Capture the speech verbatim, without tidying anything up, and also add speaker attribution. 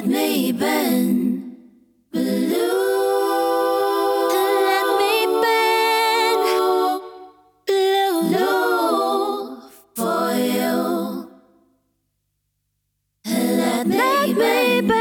Speaker 1: me bend blue. Let me bend blue for you. Let me bend.